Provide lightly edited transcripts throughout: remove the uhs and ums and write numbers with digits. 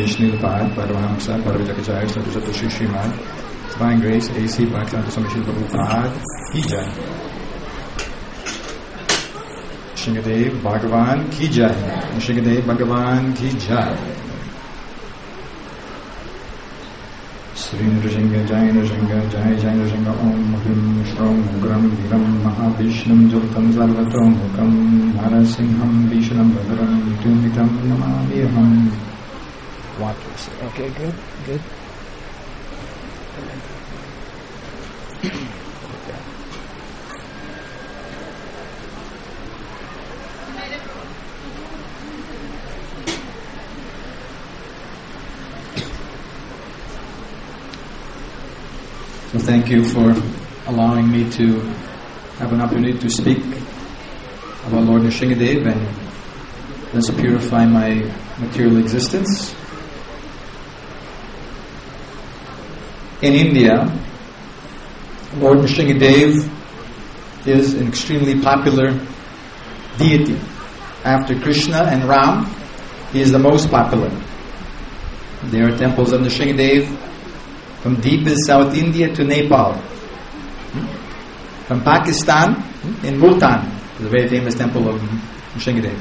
Vishnupad, Paramahamsa, Paravajakacharya, Sadhu Shri Srimad, Divine Grace, A.C. Bhaktivedanta Swami Srila Prabhupada, Ki Jai. Nrsingadev Bhagavan Ki Jai. Nrsingadev Bhagavan Ki Jai. Sri Nrsinga Jai Nrsinga Jai Jai Nrsinga Om Hrim Shrom Gram Viram Mahavishnam Jultam Sarvatom Mukam Narasimham Vishnam Bhadaram Tumitam Namamiham. Okay, good. So thank you for allowing me to have an opportunity to speak about Lord Nrsingadev and thus purify my material existence. In India, Lord Nrsingadev is an extremely popular deity. After Krishna and Ram, he is the most popular. There are temples of Nrsingadev from deepest South India to Nepal. From Pakistan, in Multan, the very famous temple of Nrsingadev,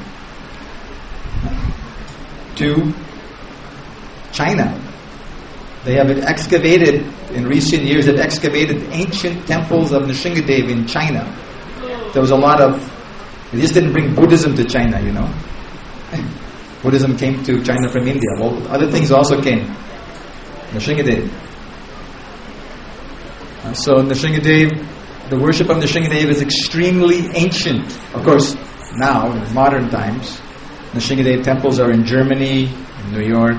to China. They have excavated, in recent years, they've excavated ancient temples of Nrsingadev in China. There was a lot of, they just didn't bring Buddhism to China, you know. Buddhism came to China from India. Well, other things also came. Nrsingadev. So Nrsingadev, the worship of Nrsingadev is extremely ancient. Of course, now, in modern times, Nrsingadev temples are in Germany, in New York,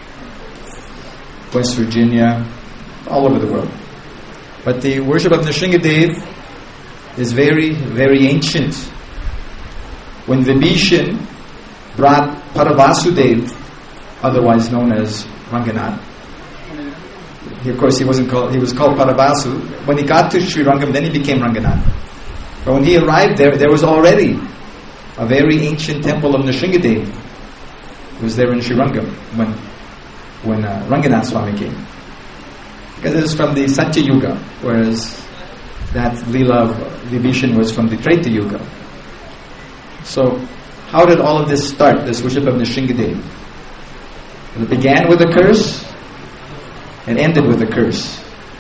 West Virginia, all over the world. But the worship of Nrsingadev is very, very ancient. When Vibhishan brought Paravasudev, otherwise known as Ranganath, of course, he was called Paravasu. When he got to Sri Rangam, then he became Ranganath. But when he arrived there was already a very ancient temple of Nrsingadev. It was there in Sri Rangam when Ranganath Swami came. Because it is from the Satya Yuga, whereas that Leela of Vibhishan was from the Treta Yuga. So, how did all of this start, this worship of Nrsingadev? It began with a curse and ended with a curse.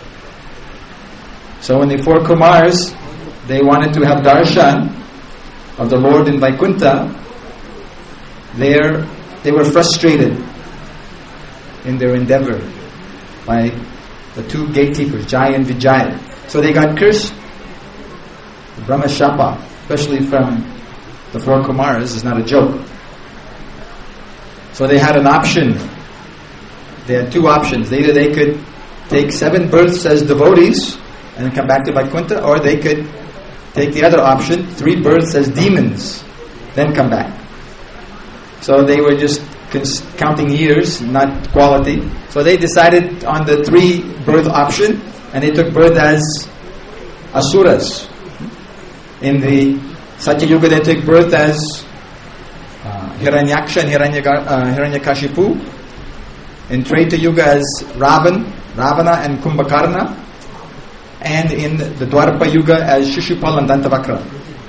So when the four Kumars, they wanted to have darshan of the Lord in Vaikuntha, they were frustrated in their endeavor by the two gatekeepers, Jai and Vijay. So they got cursed. Brahma Shapa, especially from the four Kumars, is not a joke. So they had an option. They had two options. Either they could take 7 births as devotees and come back to Vaikuntha, or they could take the other option, 3 births as demons, then come back. So they were just counting years, not quality. So they decided on the 3 birth option, and they took birth as asuras. In the Satya Yuga, they took birth as Hiranyaksha and Hiranyakashipu. In Treta Yuga as Ravana and Kumbhakarna. And in the Dwarapa Yuga as Shishupal and Dantavakra.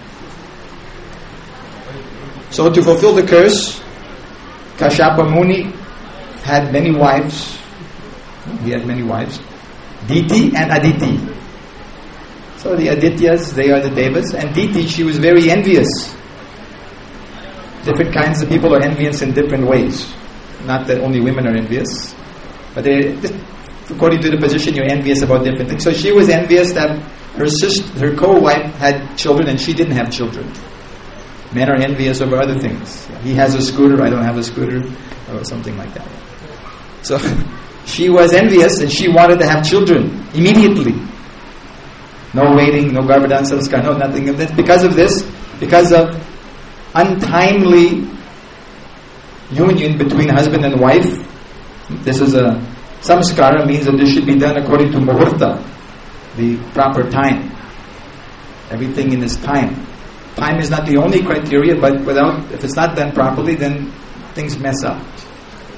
So to fulfill the curse, Kashyapa Muni had many wives. He had many wives. Diti and Aditi. So the Adityas, they are the Devas. And Diti, she was very envious. Different kinds of people are envious in different ways. Not that only women are envious, but according to the position, you're envious about different things. So she was envious that her co-wife had children and she didn't have children. Men are envious over other things. He has a scooter, I don't have a scooter, or something like that. So she was envious and she wanted to have children immediately. No waiting, no Garbhadan Samskar, no nothing of this. Because of this, because of untimely union between husband and wife, this is a samskara, means that this should be done according to muhurta, the proper time. Everything in its time. Time is not the only criteria, but if it's not done properly, then things mess up.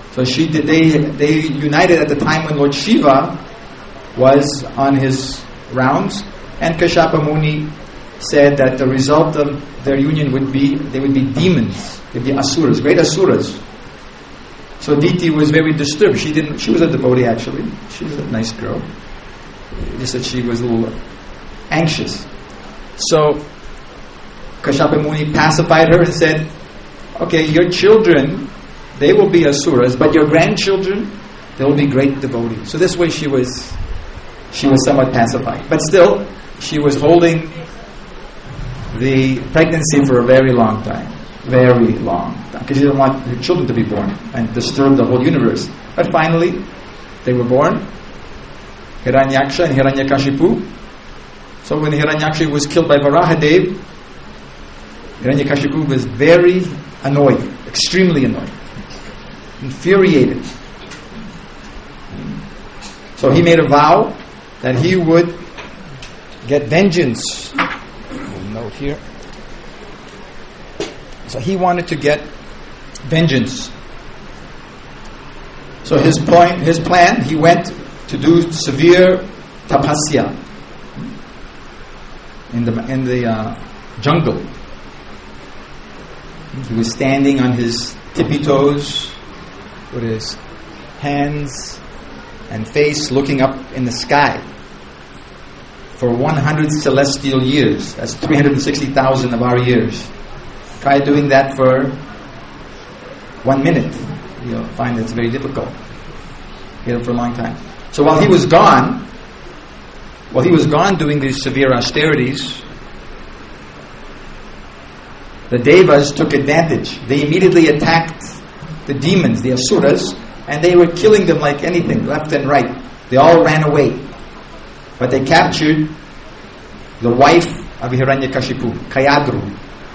So they united at the time when Lord Shiva was on his rounds, and Kashyapa Muni said that the result of their union would be demons, they'd be asuras, great asuras. So Diti was very disturbed. She was a devotee actually. She was a nice girl. Just that she was a little anxious. So Kashyapa Muni pacified her and said, okay, your children, they will be asuras, but your grandchildren, they will be great devotees. So this way she was somewhat pacified. But still, she was holding the pregnancy for a very long time. Very long time. Because she didn't want her children to be born and disturb the whole universe. But finally, they were born. Hiranyaksha and Hiranyakashipu. So when Hiranyaksha was killed by Varahadev, Hiranyakashipu was very annoyed, extremely annoyed, infuriated. So he made a vow that he would get vengeance. We'll note here. So he wanted to get vengeance. So his plan, he went to do severe tapasya in the jungle. He was standing on his tippy toes with his hands and face looking up in the sky for 100 celestial years. That's 360,000 of our years. Try doing that for 1 minute. You'll find it's very difficult. Get it for a long time. So while he was gone doing these severe austerities, the Devas took advantage. They immediately attacked the demons, the asuras, and they were killing them like anything, left and right. They all ran away. But they captured the wife of Hiranyakashipu, Kayadru.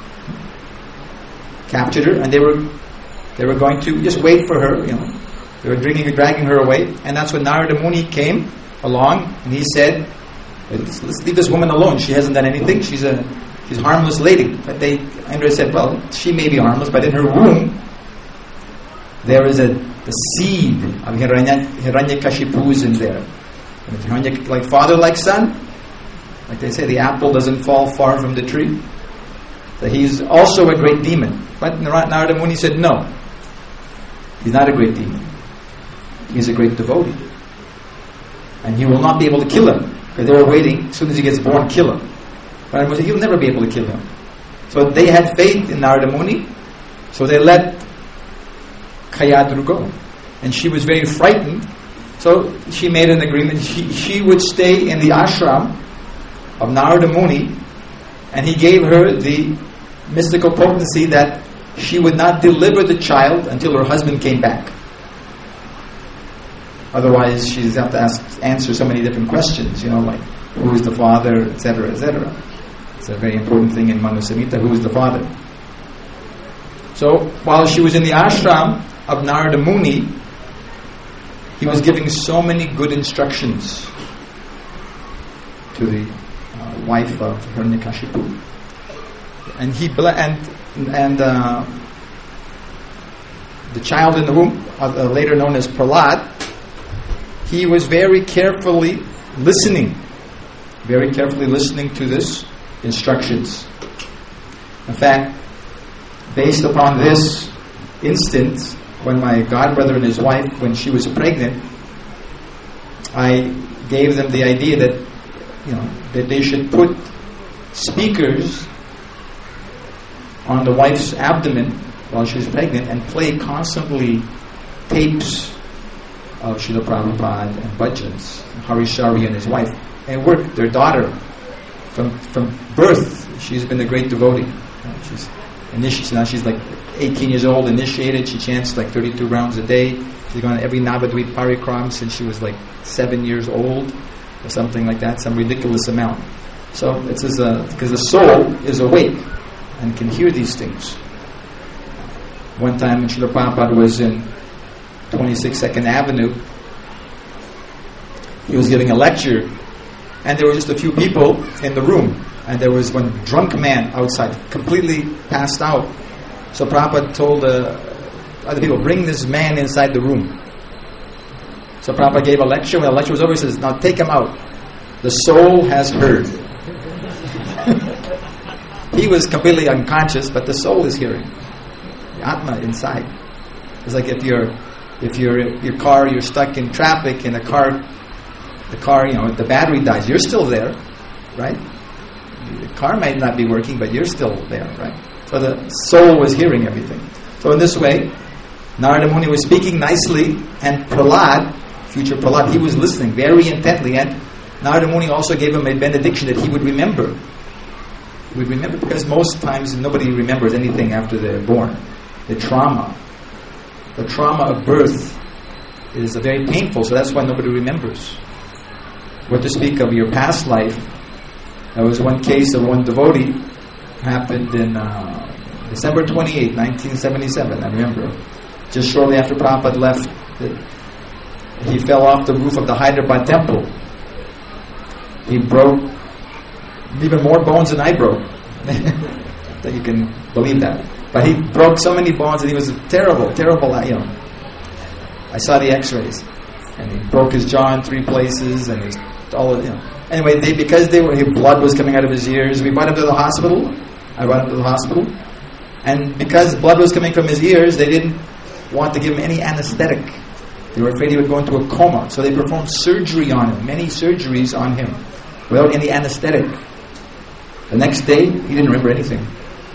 Captured her, and they were going to just wait for her, They were dragging her away, and that's when Narada Muni came along, and he said, let's leave this woman alone. She hasn't done anything. She's a harmless lady. But Indra said, well, she may be harmless, but in her womb there is the seed of Hiranyakashipu is in there. Like father, like son. Like they say, the apple doesn't fall far from the tree. So he's also a great demon. But Narada Muni said, no, he's not a great demon. He's a great devotee. And he will not be able to kill him. Because they were waiting, as soon as he gets born, kill him. But he'll never be able to kill him. So they had faith in Narada Muni. So they let Kayadru go. And she was very frightened. So she made an agreement. She would stay in the ashram of Narada Muni. And he gave her the mystical potency that she would not deliver the child until her husband came back. Otherwise, she'd have to answer so many different questions, like who is the father, etc., etc. It's a very important thing in Manu Samhita, who is the father. So, while she was in the ashram of Narada Muni, he was giving so many good instructions to the wife of Hiranyakashipu. And the child in the womb, later known as Prahlad, he was very carefully listening to this instructions. In fact, based upon this instance, when my godbrother and his wife, when she was pregnant, I gave them the idea that that they should put speakers on the wife's abdomen while she was pregnant and play constantly tapes of Srila Prabhupada and bhajans, Harishari and his wife. And it worked. Their daughter, from birth, she's been a great devotee. She's initiated. Now she's like 18 years old, initiated. She chants like 32 rounds a day. She's gone every Navadvip parikram since she was like 7 years old, or something like that, some ridiculous amount. So it's because the soul is awake and can hear these things. One time when Srila Prabhupada was in 22nd Avenue, he was giving a lecture, and there were just a few people in the room, and there was one drunk man outside, completely passed out. So Prabhupada told other people, bring this man inside the room. So Prabhupada gave a lecture. When the lecture was over, he says, now take him out. The soul has heard. He was completely unconscious, but the soul is hearing. The Atma inside. It's like if your car, you're stuck in traffic and the car, the battery dies. You're still there, right? The car might not be working, but you're still there, right? So the soul was hearing everything. So in this way, Narada Muni was speaking nicely, and Prahlad, future Prahlad, he was listening very intently, and Narada Muni also gave him a benediction that he would remember. He would remember, because most times nobody remembers anything after they're born. The trauma of birth is very painful, so that's why nobody remembers. What to speak of your past life? There was one case of one devotee, happened in December 28, 1977, I remember. Just shortly after Prabhupada left, he fell off the roof of the Hyderabad temple. He broke even more bones than I broke. That you can believe that. But he broke so many bones and he was terrible, I saw the x-rays. And he broke his jaw in 3 places and he's all, Anyway, because his blood was coming out of his ears, we brought him to the hospital. I brought him to the hospital. And because blood was coming from his ears, they didn't want to give him any anesthetic. They were afraid he would go into a coma. So they performed surgery on him, many surgeries on him, without any anesthetic. The next day, he didn't remember anything.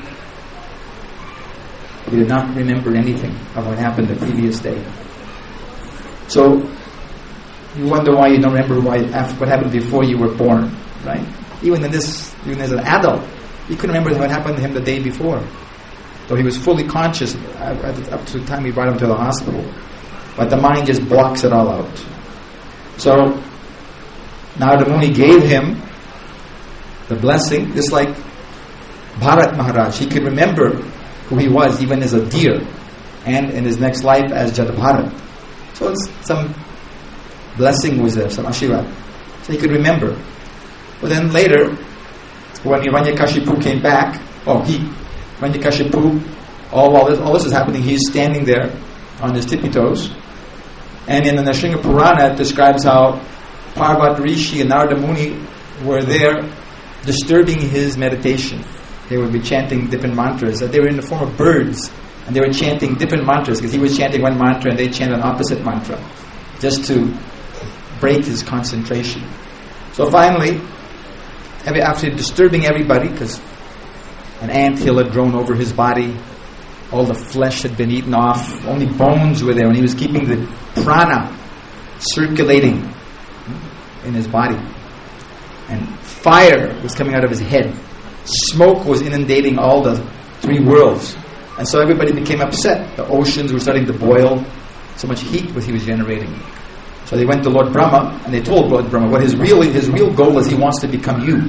He did not remember anything of what happened the previous day. So, you wonder why you don't remember what happened before you were born, right? Even as an adult, he couldn't remember what happened to him the day before. Though he was fully conscious up to the time we brought him to the hospital. But the mind just blocks it all out. So, Narada Muni gave him the blessing, just like Bharat Maharaj. He could remember who he was even as a deer, and in his next life as Jadabharat. So some blessing was there, some Ashirad. So he could remember. But then later, when Hiranyakashipu came back, Hiranyakashipu, all this is happening, he's standing there on his tippy toes. And in the Nrsimha Purana, it describes how Parvat Rishi and Narada Muni were there disturbing his meditation. They would be chanting different mantras. They were in the form of birds, and they were chanting different mantras, because he was chanting one mantra and they chanted an opposite mantra, just to break his concentration. So finally, after disturbing everybody, because an anthill had grown over his body, all the flesh had been eaten off, only bones were there, and he was keeping the prana circulating in his body. And fire was coming out of his head. Smoke was inundating all the 3 worlds. And so everybody became upset. The oceans were starting to boil. So much heat he was generating. So they went to Lord Brahma, and they told Lord Brahma what his real goal is. He wants to become you.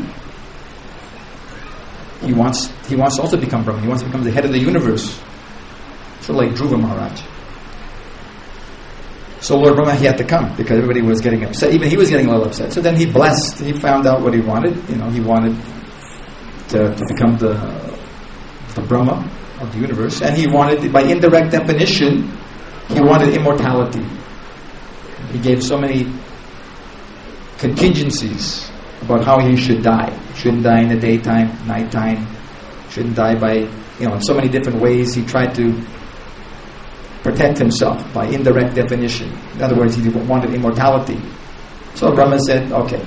He wants to also become Brahma. He wants to become the head of the universe. Sort of like Dhruva Maharaj. So Lord Brahma, he had to come, because everybody was getting upset. Even he was getting a little upset. So then he found out what he wanted. He wanted to become the Brahma of the universe. And he wanted, by indirect definition, he wanted immortality. He gave so many contingencies about how he should die. Shouldn't die in the daytime, nighttime. Shouldn't die by, in so many different ways. He tried to protect himself by indirect definition. In other words, he wanted immortality. So Brahma said, okay,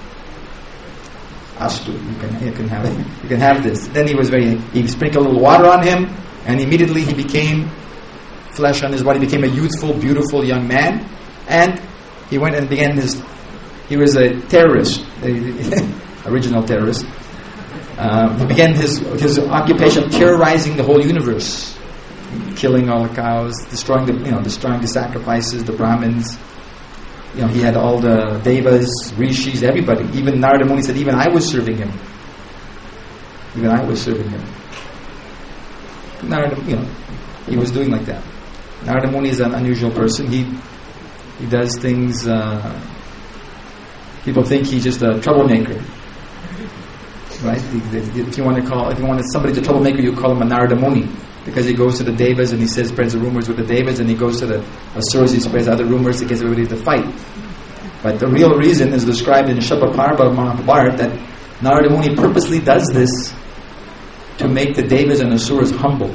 Astu, you can have it. You can have this. Then he sprinkled a little water on him, and immediately he became, flesh on his body became a youthful, beautiful young man. And he went and began he was a terrorist, original terrorist. He began his occupation of terrorizing the whole universe. Killing all the cows, destroying the sacrifices, the Brahmins. He had all the devas, rishis, everybody. Even Narada Muni said, even I was serving him. Even I was serving him. Narada, he was doing like that. Narada Muni is an unusual person. He does things. People think he's just a troublemaker, right? If you want somebody to troublemaker, you call him a Narada Muni. because he goes to the devas and he spreads the rumors with the devas, and he goes to the asuras, he spreads other rumors to get everybody to fight. But the real reason is described in Shabda Parva Mahabharata that Narada Muni purposely does this to make the devas and asuras humble.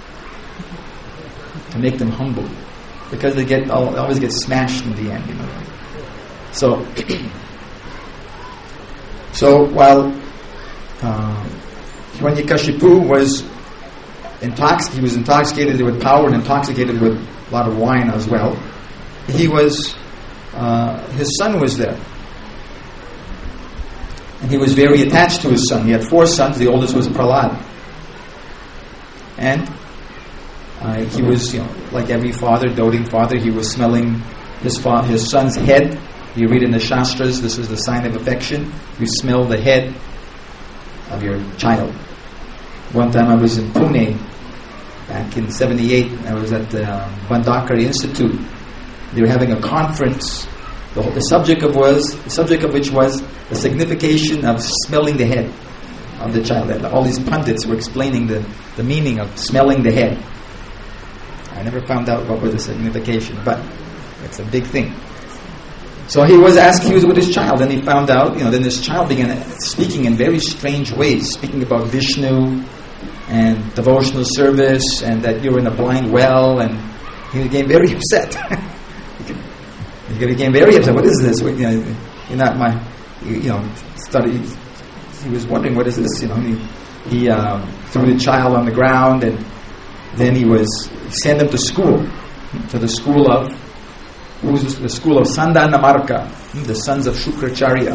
To make them humble. Because they always get smashed in the end, you know. So while Hiranyakashipu was intoxicated with power and intoxicated with a lot of wine as well, his son was there. And he was very attached to his son. He had 4 sons. The oldest was Prahlad. And he was, like every father, doting father, he was smelling his son's head. You read in the Shastras, this is the sign of affection. You smell the head of your child. One time I was in Pune, back in 78. I was at the Bandakari Institute. They were having a conference. The subject of which was the signification of smelling the head of the child. All these pundits were explaining the meaning of smelling the head. I never found out what was the signification, but it's a big thing. So he was with his child, and he found out, then this child began speaking in very strange ways, speaking about Vishnu and devotional service, and that you're in a blind well, and he became very upset. He became very upset. What is this? You're not my, study. He was wondering, what is this? He threw the child on the ground, and then he sent him to school, to the school of Sandanamarka, the sons of Shukracharya,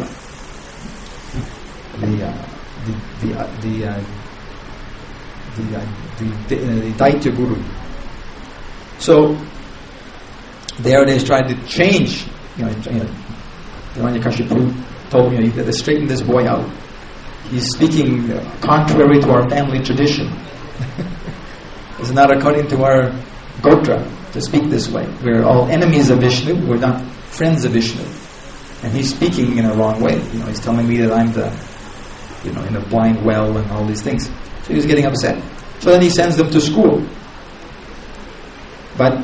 the Daitya Guru. So there they tried to change. Hiranyakashipu told me, you got to straighten this boy out. He's speaking contrary to our family tradition. It's not according to our Gotra to speak this way. We're all enemies of Vishnu. We're not friends of Vishnu. And he's speaking in a wrong way. He's telling me that I'm in a blind well and all these things. So he was getting upset. So then he sends them to school. But,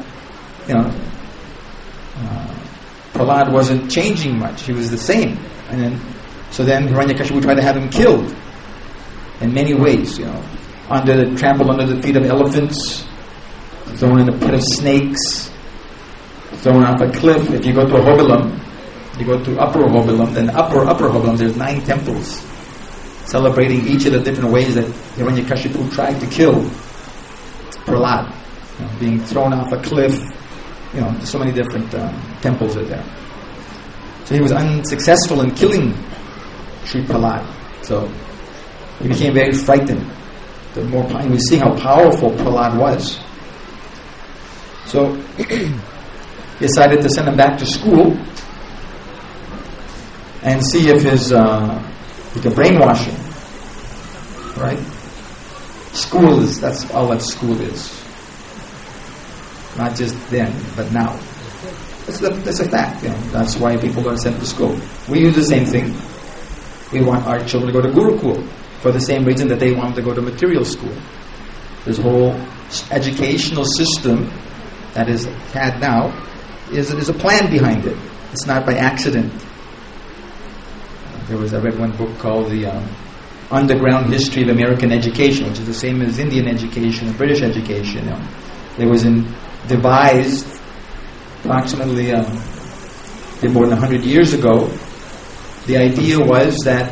Prahlad wasn't changing much. He was the same. And then Hiranyakashipu tried to have him killed in many ways, trampled under the feet of elephants, thrown in a pit of snakes, thrown off a cliff. If you go to Ahobilam, you go to Upper Ahobilam, then Upper Ahobilam, there's 9 temples celebrating each of the different ways that Hiranyakashipu tried to kill Prahlad. Being thrown off a cliff, so many different temples are there. So he was unsuccessful in killing Sri Prahlad. So he became very frightened. He was seeing how powerful Prahlad was. So he decided to send him back to school and see if he could brainwash him. Right? That's all that school is. Not just then, but now. That's a fact. That's why people are sent to school. We use the same thing. We want our children to go to Gurukul for the same reason that they want to go to material school. This whole educational system that is had now is a plan behind it. It's not by accident. I read one book called The Underground History of American Education, which is the same as Indian education and British education. It was devised approximately more than 100 years ago. The idea was that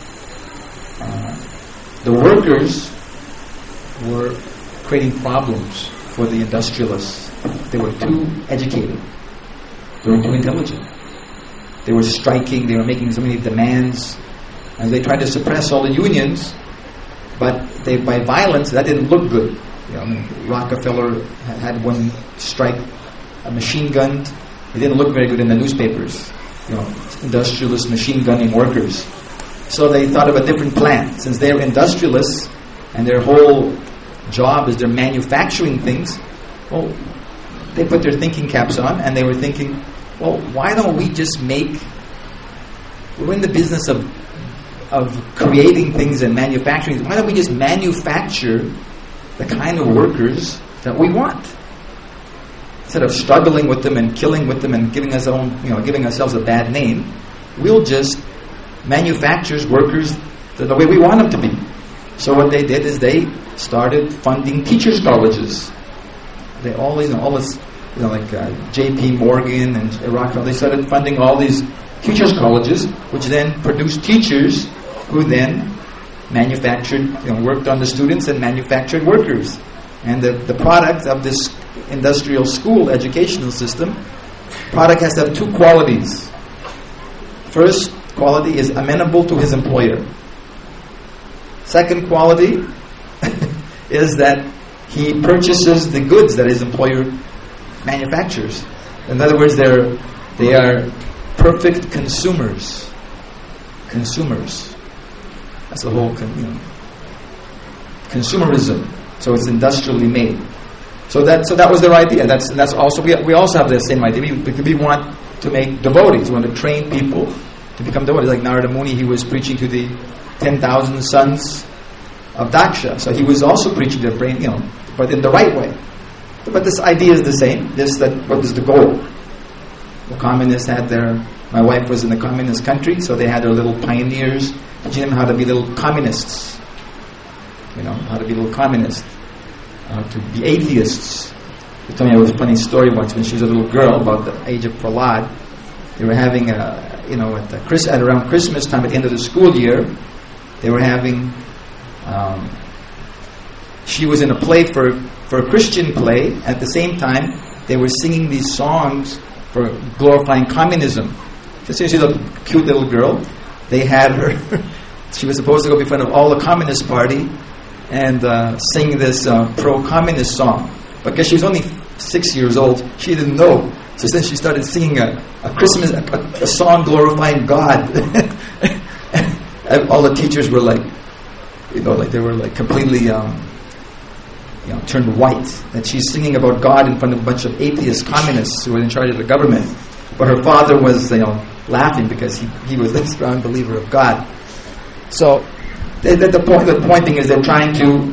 the workers were creating problems for the industrialists. They were too educated. They were too intelligent. They were striking. They were making so many demands. And they tried to suppress all the unions, but by violence, that didn't look good. Rockefeller had one strike, a machine gunned. It didn't look very good in the newspapers. Industrialists machine gunning workers. So they thought of a different plan. Since they're industrialists and their whole job is they're manufacturing things, well, they put their thinking caps on and they were thinking, well, why don't we just we're in the business of creating things and manufacturing. Why don't we just manufacture the kind of workers that we want. Instead of struggling with them and killing with them and giving ourselves a bad name, we'll just manufacture workers the way we want them to be. So what they did is they started funding teachers' colleges. They always, like J.P. Morgan and Rockefeller, they started funding all these teachers' colleges, which then produced teachers who then manufactured, worked on the students and manufactured workers. And the product of this industrial school educational system, product has to have two qualities. First quality is amenable to his employer. Second quality is that he purchases the goods that his employer manufactures. In other words, they are perfect consumers. Consumers. That's the whole consumerism. So it's industrially made. So that was their idea. That's also we also have the same idea. We want to make devotees. We want to train people to become devotees. Like Narada Muni, he was preaching to the 10,000 sons of Daksha. So he was also preaching their brain, but in the right way. But this idea is the same. What is the goal? The communists had my wife was in the communist country, so they had their little pioneers teaching them how to be little communists. How to be little communists. To be atheists. They told me a funny story once when she was a little girl, about the age of Prahlad. They were having, at around Christmas time, at the end of the school year, they were having, she was in a play for a Christian play. At the same time, they were singing these songs for glorifying communism. So she's a cute little girl. They had her, she was supposed to go in front of all the Communist Party and sing this pro-communist song. But because she was only 6 years old, she didn't know. So then she started singing a Christmas, a song glorifying God. And all the teachers were like, they were like completely, turned white. And she's singing about God in front of a bunch of atheist communists who were in charge of the government. But her father was, laughing because he was a strong believer of God. So the point thing is they're trying to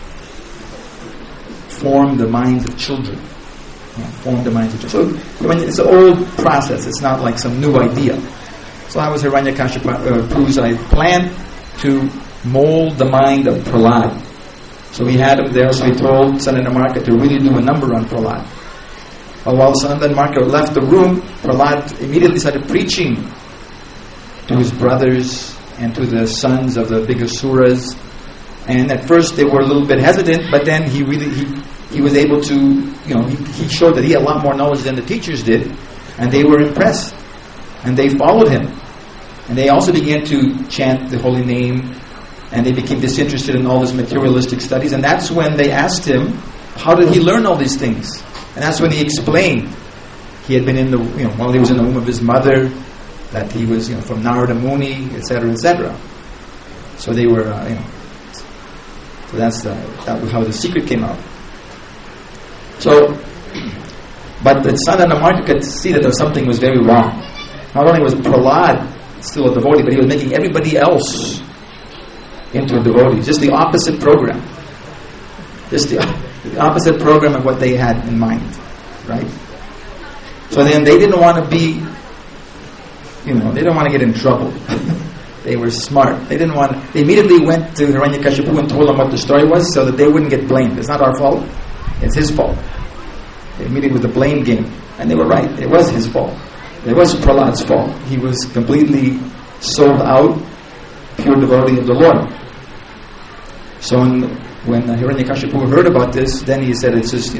form the minds of children. Form the minds of children. So it's an old process. It's not like some new idea. So that was Hiranyakashipu's plan to mold the mind of Prahlad. So he had him there, so he told Sanandamarka to really do a number on Prahlad. While Sanandamarka left the room, Prahlad immediately started preaching to his brothers and to the sons of the big asuras. And at first they were a little bit hesitant, but then he was able to, he showed that he had a lot more knowledge than the teachers did, and they were impressed. And they followed him. And they also began to chant the holy name, and they became disinterested in all this materialistic studies. And that's when they asked him, how did he learn all these things? And that's when he explained he had been while he was in the womb of his mother, that he was, from Narada Muni, etc., etc. So they were, so that was how the secret came out. So, but the Sanandamarka could see that something was very wrong. Not only was Prahlad still a devotee, but he was making everybody else into a devotee. Just the opposite program. Just the opposite program of what they had in mind. Right? So then they didn't want to be, they didn't want to get in trouble. They were smart. They immediately went to Hiranyakashipu and told him what the story was so that they wouldn't get blamed. It's not our fault. It's his fault. They immediately with the blame game. And they were right. It was his fault. It was Prahlad's fault. He was completely sold out, pure devotee of the Lord. So when Hiranyakashipu heard about this, then he said, it's just,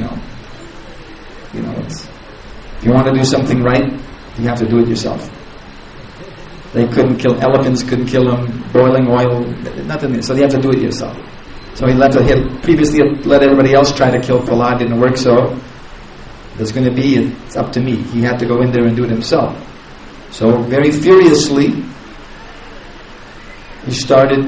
if you want to do something right, you have to do it yourself. They couldn't kill elephants, couldn't kill them, boiling oil, nothing. So you have to do it yourself. So he had previously let everybody else try to kill Prahlad, didn't work, so it's up to me. He had to go in there and do it himself. So very furiously, he started,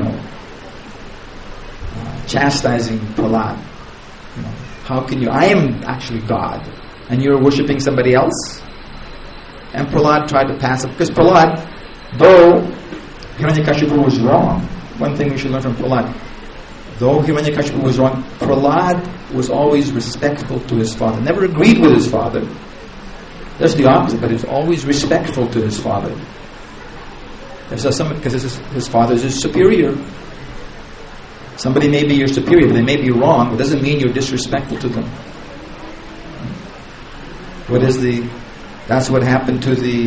chastising Prahlad. How can you? I am actually God, and you're worshipping somebody else? And Prahlad tried to pass it, because Prahlad, though Hiranyakashipu was wrong, one thing we should learn from Prahlad, though Hiranyakashipu was wrong, Prahlad was always respectful to his father. Never agreed with his father. That's the opposite, but he was always respectful to his father. Because his father is his superior. Somebody may be your superior, but they may be wrong. It doesn't mean you're disrespectful to them. That's what happened to the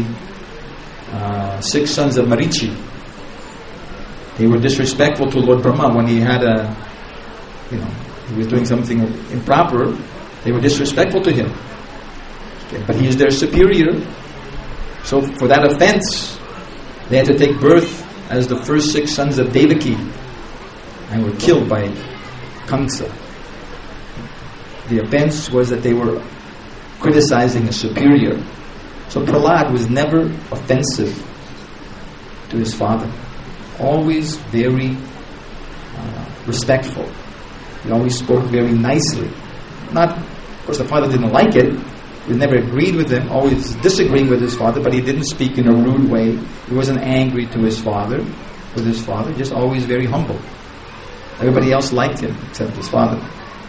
6 sons of Marichi. They were disrespectful to Lord Brahma when he had he was doing something improper. They were disrespectful to him. Okay, but he is their superior. So for that offense, they had to take birth as the first 6 sons of Devaki and were killed by Kamsa. The offense was that they were criticizing a superior. So Prahlad was never offensive to his father. Always very respectful. He always spoke very nicely. Of course the father didn't like it. He never agreed with him, always disagreeing with his father, but he didn't speak in a rude way. He wasn't angry to his father, just always very humble. Everybody else liked him except his father.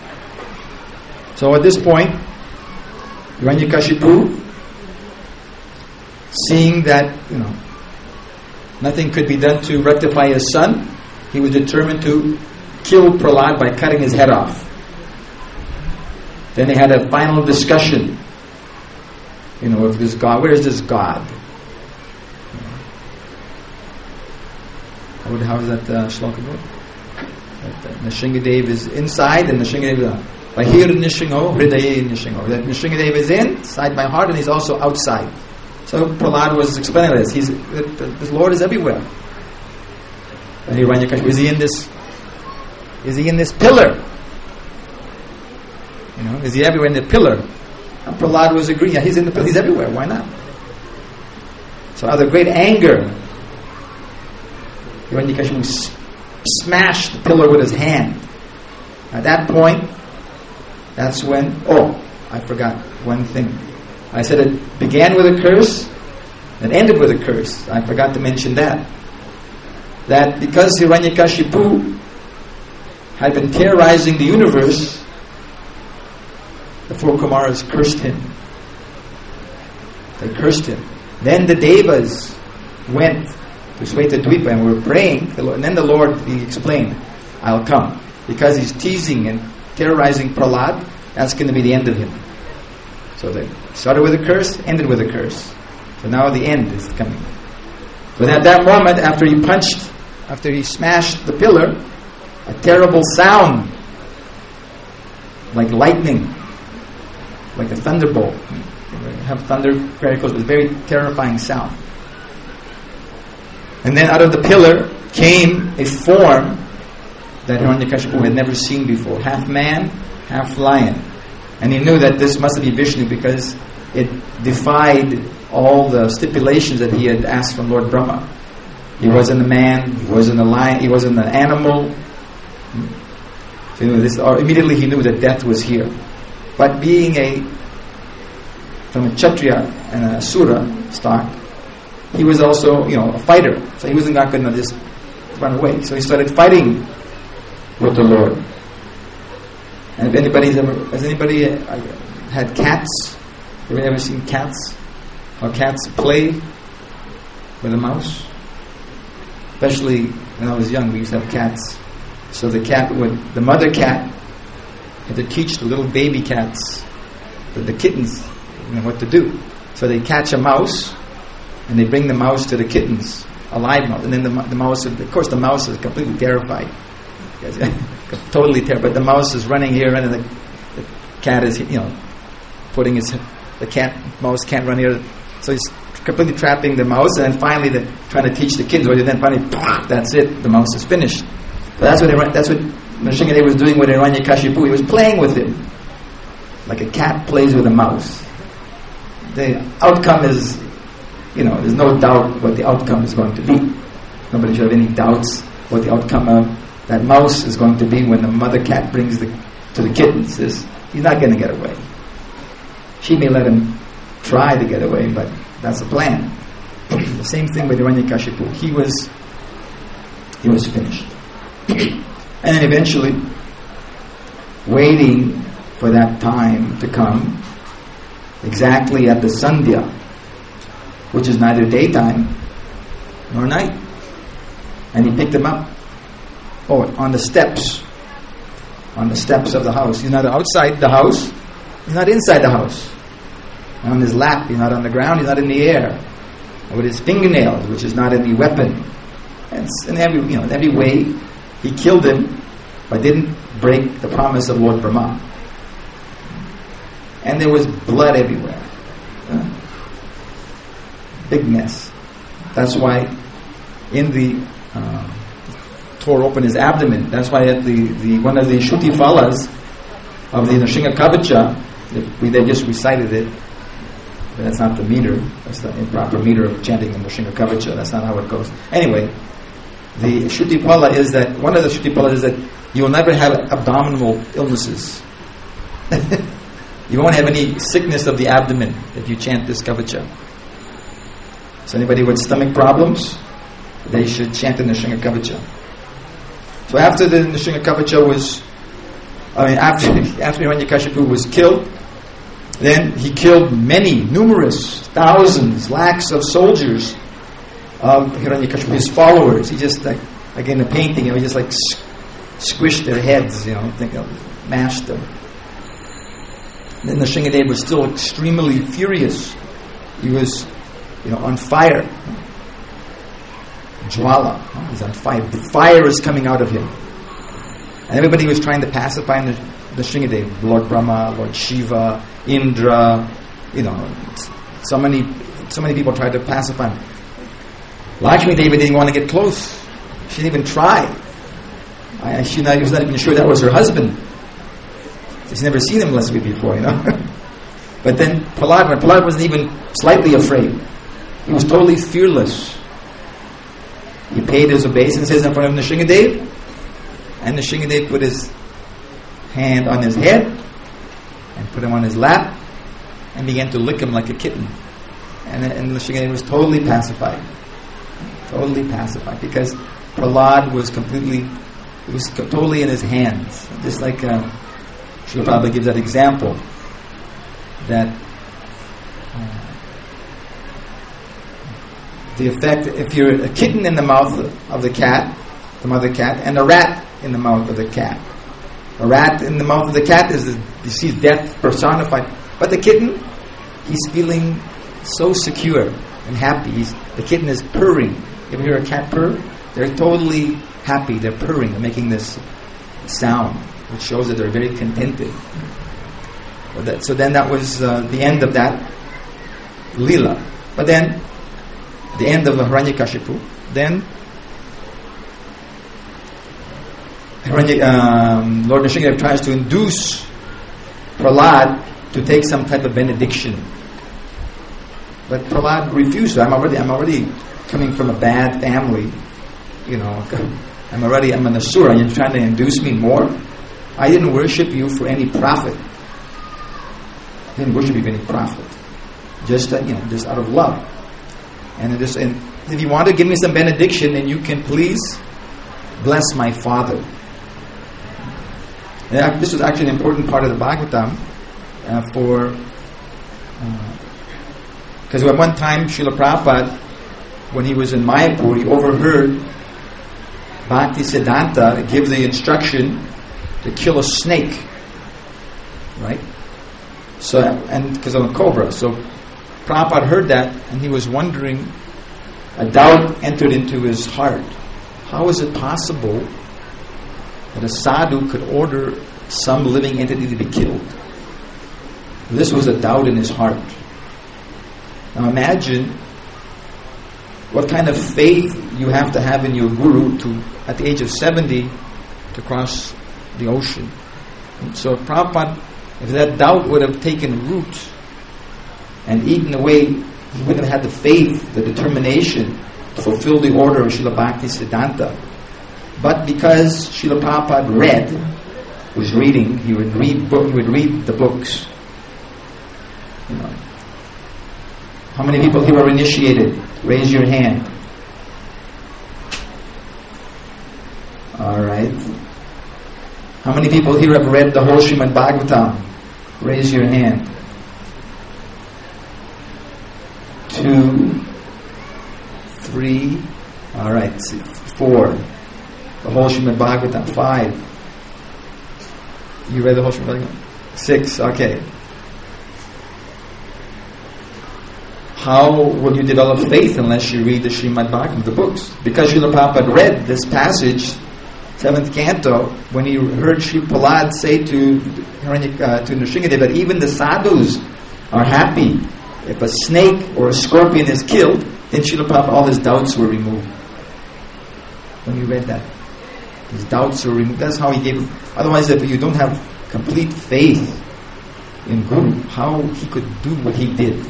So at this point, Hiranyakashipu, seeing that nothing could be done to rectify his son, he was determined to kill Prahlad by cutting his head off. Then they had a final discussion. Of this God, where is this God? How is that shloka go? That Nrsingadev is inside and Nrsingadev is Bahir Nrsingo, Hridaye Nrsingo. That Nrsingadev is inside my heart and he's also outside. So Prahlad was explaining this. The Lord is everywhere. And Hiranyakashipu, is he in this pillar? Is he everywhere in the pillar? And Prahlad was agreeing, he's in the pillar, he's everywhere, why not? So out of great anger, Hiranyakashipu smashed the pillar with his hand. At that point, that's when, I forgot one thing. I said it began with a curse and ended with a curse. I forgot to mention that. That because Hiranyakashipu had been terrorizing the universe, the 4 Kumaras cursed him. They cursed him. Then the Devas went to Svetadvipa and were praying. And then the Lord, he explained, I'll come. Because he's teasing and terrorizing Prahlad, that's going to be the end of him. So they started with a curse, ended with a curse. So now the end is coming. But at that moment, after he smashed the pillar, a terrible sound, like lightning, like a thunderbolt. Have thunder particles with very terrifying sound. And then out of the pillar came a form that Hiranyakashipu had never seen before. Half man, half lion. And he knew that this must be Vishnu because it defied all the stipulations that he had asked from Lord Brahma. He wasn't a man, he wasn't a lion, he wasn't an animal. So immediately he knew that death was here. But being from a Kshatriya and a Asura stock, he was also, a fighter. So he wasn't going to just run away. So he started fighting with the Lord. And if has anybody had cats? Have you ever seen cats? How cats play with a mouse? Especially when I was young, we used to have cats. So the mother cat had to teach the little baby cats, the kittens, what to do. So they catch a mouse, and they bring the mouse to the kittens, a live mouse. And then the mouse, of course the mouse is completely terrified. Totally terrified. But the mouse is running here, and the cat is, putting mouse can't run here. So he's completely trapping the mouse, and then finally they're trying to teach the kids, and then finally, that's it, the mouse is finished. But that's what Nrsingadev was doing with Hiranyakashipu. He was playing with him, like a cat plays with a mouse. The outcome is, there's no doubt what the outcome is going to be. Nobody should have any doubts what the outcome of that mouse is going to be when the mother cat brings to the kittens. He's not going to get away. She may let him try to get away, but that's the plan. The same thing with Hiranyakashipu. He was finished. And then eventually, waiting for that time to come, exactly at the Sandhya, which is neither daytime nor night. And he picked him up. Oh, on the steps. On the steps of the house. He's not outside the house. He's not inside the house. On his lap. He's not on the ground. He's not in the air. With his fingernails, which is not any weapon. And in every way, he killed him, but didn't break the promise of Lord Brahma. And there was blood everywhere. Big mess. That's why in the tore open his abdomen. That's why at the one of the Shruti Phalas of the Nrsimha Kavacha, they just recited it. But that's not the meter. That's the improper meter of chanting the Nrsimha Kavacha. That's not how it goes. Anyway, the Shruti Phala is that one of the Shruti Phalas is that you will never have abdominal illnesses. You won't have any sickness of the abdomen if you chant this Kavacha. So anybody with stomach problems, they should chant the Nrsimha Kavacha. So after the Nrsimha Kavacha after Hiranyakashipu was killed, then he killed numerous, thousands, lakhs of soldiers of Hiranyakashipu, his followers. He just like in the painting, he just like squished their heads, mashed them. Then Nrsingadev was still extremely furious. He was, on fire. Jwala. He's on fire. The fire is coming out of him. And everybody was trying to pacify Nrsingadev. Lord Brahma, Lord Shiva, Indra, so many people tried to pacify him. Lakshmi Devi didn't want to get close. She didn't even try. She was not even sure that was her husband. She's never seen him Leslie before, But then Prahlad wasn't even slightly afraid. He was totally fearless. He paid his obeisances in front of Nrsingadev, and Nrsingadev put his hand on his head and put him on his lap and began to lick him like a kitten. And Nrsingadev was totally pacified. Totally pacified, because Prahlad was totally in his hands. Just like Srila Prabhupada gives that example, that the effect, if you're a kitten in the mouth of the mother cat, and a rat in the mouth of the cat. A rat in the mouth of the cat you see death personified. But the kitten, he's feeling so secure and happy. The kitten is purring. You ever hear a cat purr? They're totally happy. They're purring. They're making this sound, which shows that they're very contented. So then that was the end of that Leela. But then, the end of the Hiranyakashipu, then Lord Nrsingadev tries to induce Prahlad to take some type of benediction. But Prahlad refused. I'm already coming from a bad family. I'm an asura, and you're trying to induce me more. I didn't worship you for any profit. I didn't worship you for any profit. Just out of love. And if you want to give me some benediction, then you can please bless my father. And this was actually an important part of the Bhagavatam because at one time Srila Prabhupada, when he was in Mayapur, he overheard Bhakti Siddhanta give the instruction to kill a snake, right? So, and because of a cobra. So Prabhupada heard that, and he was wondering, a doubt entered into his heart. How is it possible that a sadhu could order some living entity to be killed? This was a doubt in his heart. Now imagine what kind of faith you have to have in your guru at the age of 70, to cross the ocean. So Prabhupada, if that doubt would have taken root and eaten away, he wouldn't have had the faith, the determination to fulfill the order of Srila Bhakti Siddhanta. But because Srila Prabhupada was reading, he would read the books. How many people here are initiated? Raise your hand. All right. How many people here have read the whole Srimad Bhagavatam? Raise your hand. 2, 3, all right, 4. The whole Srimad Bhagavatam. 5. You read the whole Srimad Bhagavatam? 6, okay. How will you develop faith unless you read the Srimad Bhagavatam, the books? Because Srila Prabhupada read this passage, 7th canto, when he heard Sri Prahlad say to Nrsingadeva that even the sadhus are happy if a snake or a scorpion is killed, then Srila Prabhupada, all his doubts were removed. When you read that, his doubts were removed. That's how he gave it. Otherwise, if you don't have complete faith in Guru, how he could do what he did.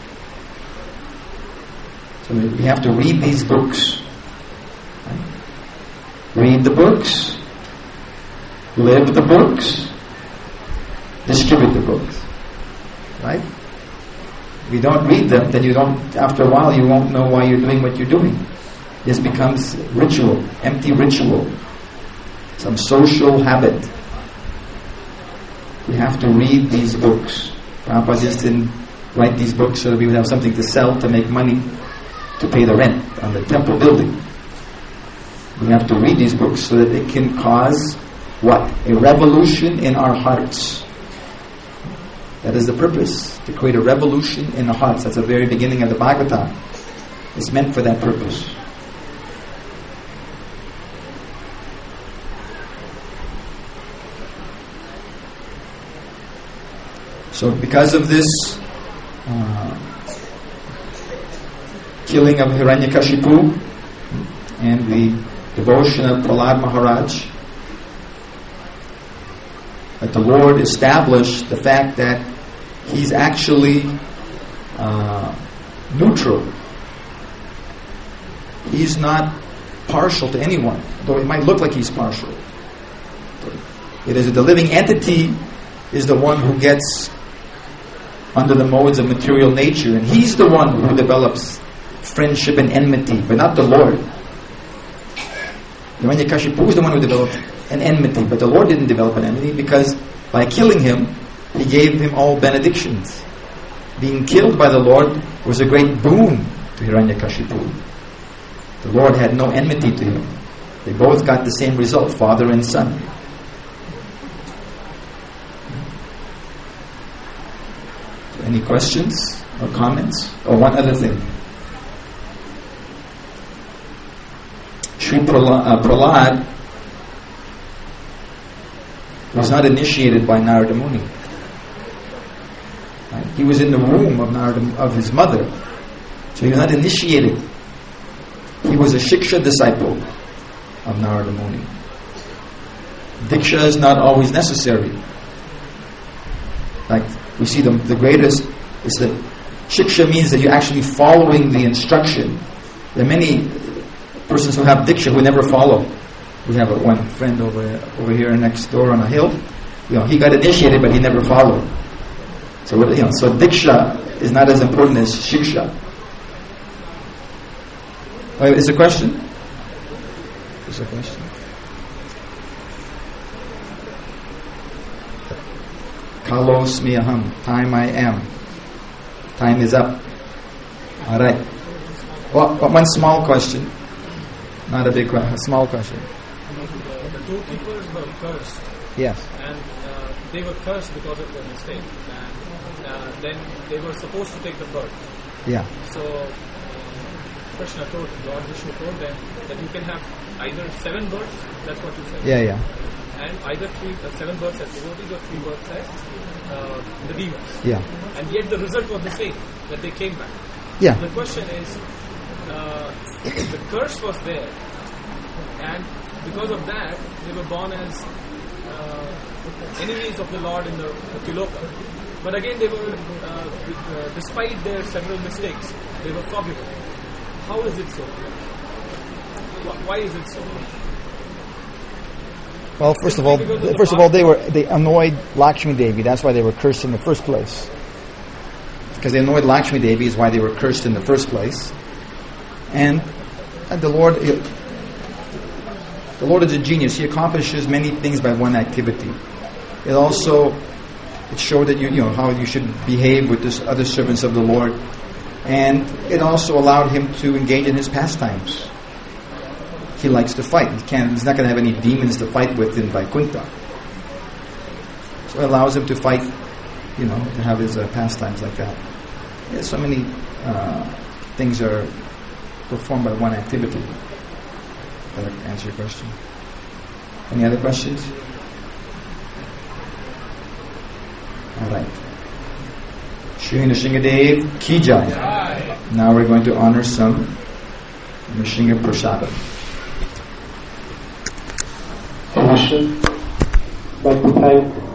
So we have to read these books. Right? Read the books. Live the books. Distribute the books. Right? If you don't read them, then you don't, after a while, you won't know why you're doing what you're doing. This becomes ritual, empty ritual. Some social habit. We have to read these books. Prabhupada just didn't write these books so that we would have something to sell to make money to pay the rent on the temple building. We have to read these books so that it can cause what? A revolution in our hearts. That is the purpose, to create a revolution in our hearts. That's the very beginning of the Bhagavatam. It's meant for that purpose. So because of this killing of Hiranyakashipu and the devotion of Prahlad Maharaj, that the Lord established the fact that He's actually neutral. He's not partial to anyone, though it might look like He's partial. It is the living entity is the one who gets under the modes of material nature, and He's the one who develops friendship and enmity, but not the Lord. Hiranyakashipu is the one who developed an enmity, but the Lord didn't develop an enmity, because by killing him, He gave him all benedictions. Being killed by the Lord was a great boon to Hiranyakashipu. The Lord had no enmity to him. They both got the same result, father and son. Any questions or comments? Or one other thing. Sri Prahlad was not initiated by Narada Muni. Right? He was in the womb of his mother. So he was not initiated. He was a Shiksha disciple of Narada Muni. Diksha is not always necessary. Like we see the greatest is that Shiksha means that you're actually following the instruction. There are many persons who have Diksha who never follow. We have one friend over here next door on a hill. He got initiated, but he never followed. So so Diksha is not as important as Shiksha. Is there a question? Is there a question? Kalosmi aham. Time I am. Time is up. All right. Well, one small question. Not a big question. A small question. The doorkeepers were cursed. Yes. And they were cursed because of their mistake. And then they were supposed to take the birth. Yeah. So Krishna told, Lord Vishnu told them that you can have either 7 births, that's what you said. Yeah. And either 7 births as devotees or 3 births as the demons. Yeah. And yet the result was the same, that they came back. Yeah. The question is, the curse was there, and because of that, they were born as enemies of the Lord in the Tiloka. But again, they were, despite their several mistakes, they were forgiven. How is it so? Why is it so? Well, first of all, they annoyed Lakshmi Devi. That's why they were cursed in the first place. Because they annoyed Lakshmi Devi is why they were cursed in the first place. And the Lord, The Lord is a genius. He accomplishes many things by one activity. It showed that you know how you should behave with this other servants of the Lord, and it also allowed him to engage in his pastimes. He likes to fight. He's not going to have any demons to fight with in Vaikuntha. So it allows him to fight, to have his pastimes like that. There's so many things are performed by one activity. Does that answer your question? Any other questions? All right. Shri Nrsingadev Ki Jai. Now we're going to honor some Nrsinga Prasadam. I would like to thank